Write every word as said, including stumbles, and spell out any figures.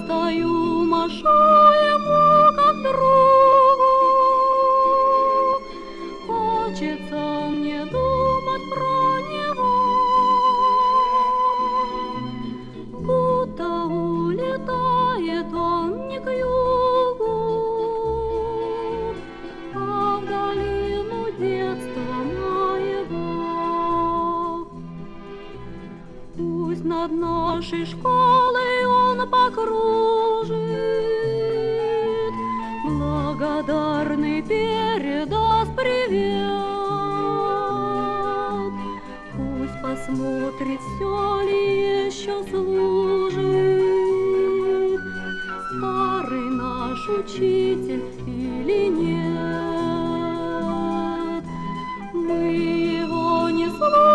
стою, машу ему как другу. Хочется мне думать про него, будто улетает он не к югу, а в долину детства моего. Пусть над нашей школой он покружит, благодарный передаст привет. Пусть посмотрит, все ли еще служит старый наш учитель или нет. Мы его не слушаем,